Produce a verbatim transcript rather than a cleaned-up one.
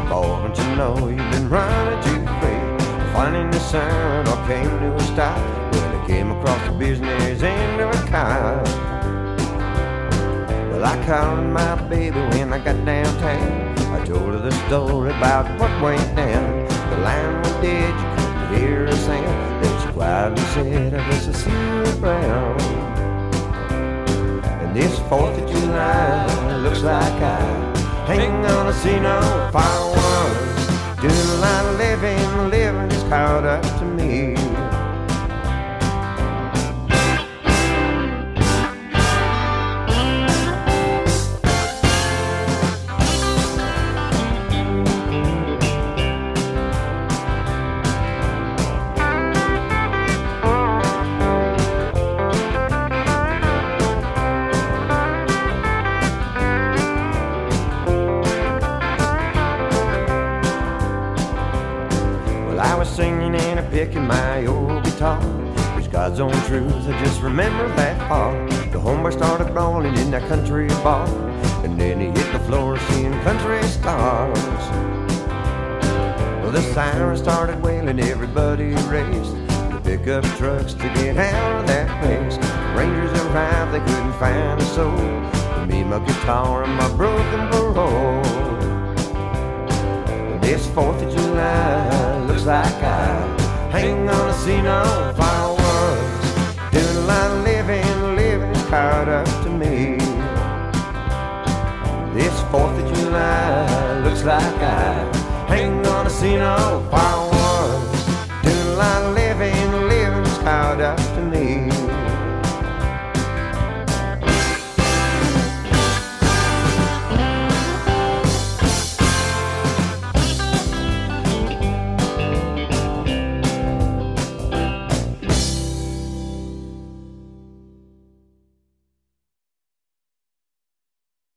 Boy, don't you know you've been running too quick. Finding the sun or came to a stop when I came across the business end of a car. Well, I called my baby when I got downtown. I told her the story about what went down. The line was dead, you couldn't hear a sound. Then she quietly said, I guess I see you brown. And this fourth of July looks like I ain't gonna see no fireworks. Doing a lot of living, living is caught up to me. I was singing and a picking my old guitar. It's God's own truth, I just remember that part. The homeboy started rolling in that country bar, and then he hit the floor seeing country stars. Well, the siren started wailing, everybody raced the pickup trucks to get out of that place. Rangers arrived, they couldn't find a soul. Me, my guitar, and my broken parole. This fourth of July looks like I ain't gonna see no fireworks. Doing a lot of living, living is caught up to me. This fourth of July looks like I ain't gonna see no fireworks. Doing a lot of living, living is caught up to me.